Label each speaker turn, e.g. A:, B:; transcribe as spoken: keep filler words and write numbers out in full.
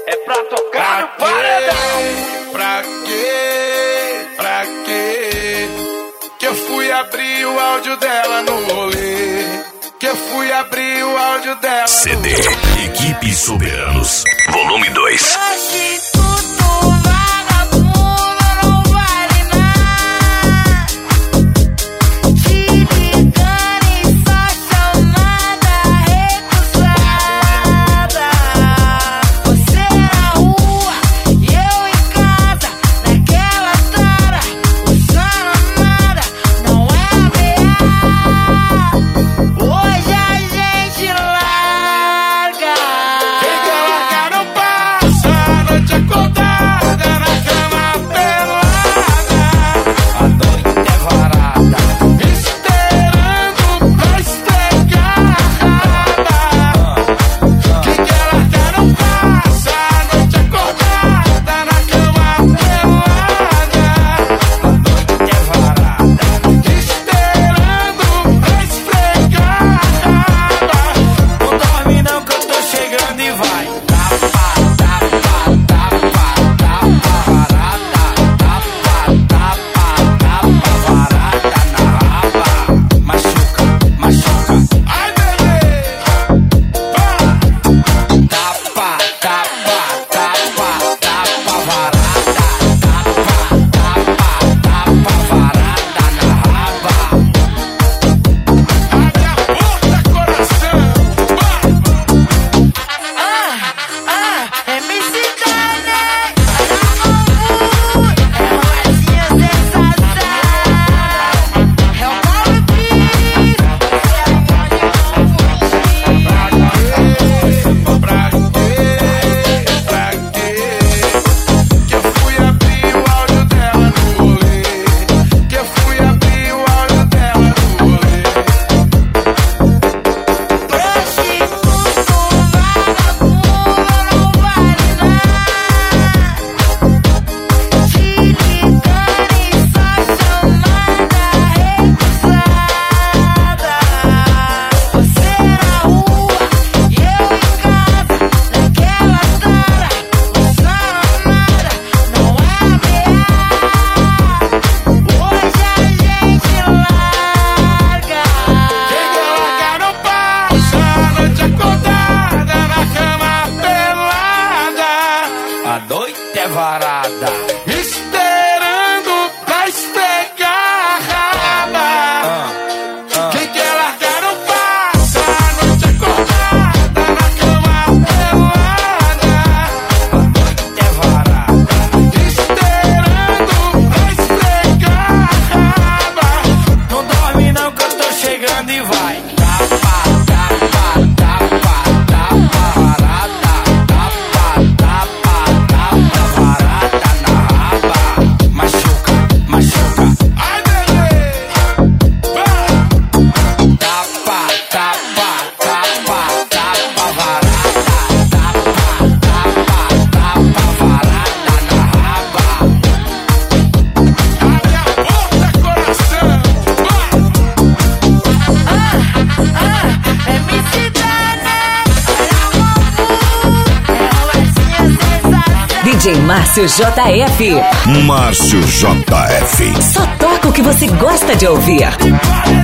A: É pra tocar no paredão.
B: Pra quê? Pra quê? Que eu fui abrir o áudio dela no rolê. Que eu fui abrir o áudio dela.
C: C D Equipe Soberanos, volume dois.
A: A noite é varada,
B: esperando pra espegar a raba.
A: ah, ah.
B: Quem quer largar não passa a noite acordada na cama pelada.
A: A noite é varada,
B: Esperando pra espegar a raba.
A: não dorme não que eu tô chegando e vai. Tapa, tapa, tapa, tapa, varada. Tapa, tapa, tapa, varada na raba. Machuca, machuca.
B: Ai, bebê, vai.
A: Tapa, tapa, tapa, tapa, varada. Tapa, tapa, tapa, varada na raba.
B: Abre a porta, coração, vai.
D: É M C Dana, D J Márcio J F.
C: Márcio J F.
D: Só toca o que você gosta de ouvir.
B: Paredão.